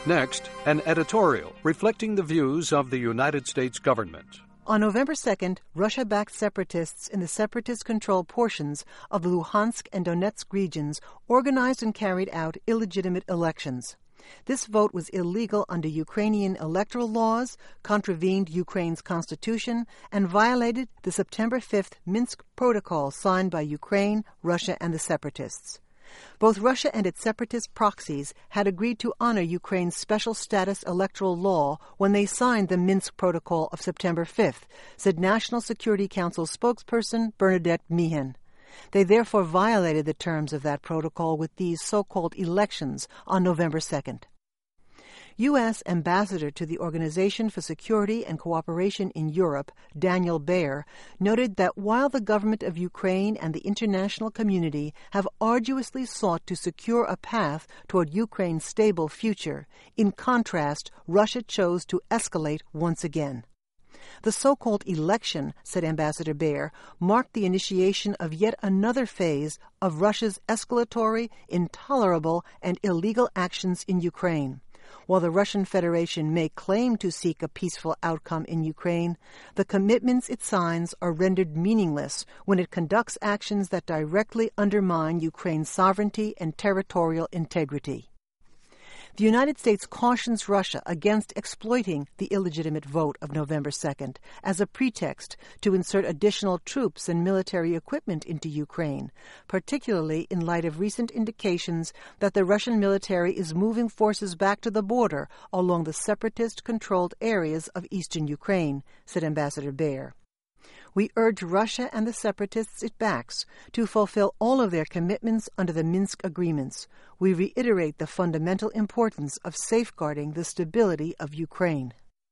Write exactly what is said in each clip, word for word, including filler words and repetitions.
Next, an editorial reflecting the views of the United States government. On November second, Russia-backed separatists in the separatist-controlled portions of the Luhansk and Donetsk regions organized and carried out illegitimate elections. This vote was illegal under Ukrainian electoral laws, contravened Ukraine's constitution, and violated the September fifth Minsk Protocol signed by Ukraine, Russia, and the separatists. Both Russia and its separatist proxies had agreed to honor Ukraine's special status electoral law when they signed the Minsk Protocol of September fifth, said National Security Council spokesperson Bernadette Meehan. They therefore violated the terms of that protocol with these so-called elections on November second. U S Ambassador to the Organization for Security and Cooperation in Europe, Daniel Baer, noted that while the government of Ukraine and the international community have arduously sought to secure a path toward Ukraine's stable future, in contrast, Russia chose to escalate once again. The so-called election, said Ambassador Baer, marked the initiation of yet another phase of Russia's escalatory, intolerable, and illegal actions in Ukraine. While the Russian Federation may claim to seek a peaceful outcome in Ukraine, the commitments it signs are rendered meaningless when it conducts actions that directly undermine Ukraine's sovereignty and territorial integrity. The United States cautions Russia against exploiting the illegitimate vote of November second as a pretext to insert additional troops and military equipment into Ukraine, particularly in light of recent indications that the Russian military is moving forces back to the border along the separatist-controlled areas of eastern Ukraine, said Ambassador Baer. We urge Russia and the separatists it backs to fulfill all of their commitments under the Minsk agreements. We reiterate the fundamental importance of safeguarding the stability of Ukraine.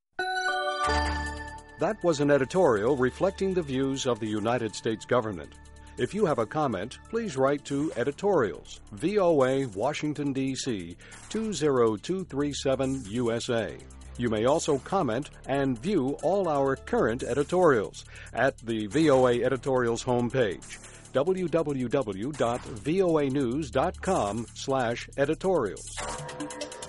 That was an editorial reflecting the views of the United States government. If you have a comment, please write to Editorials, V O A, Washington, D C two zero two three seven U S A. You may also comment and view all our current editorials at the V O A Editorials homepage, w w w dot voa news dot com slash editorials.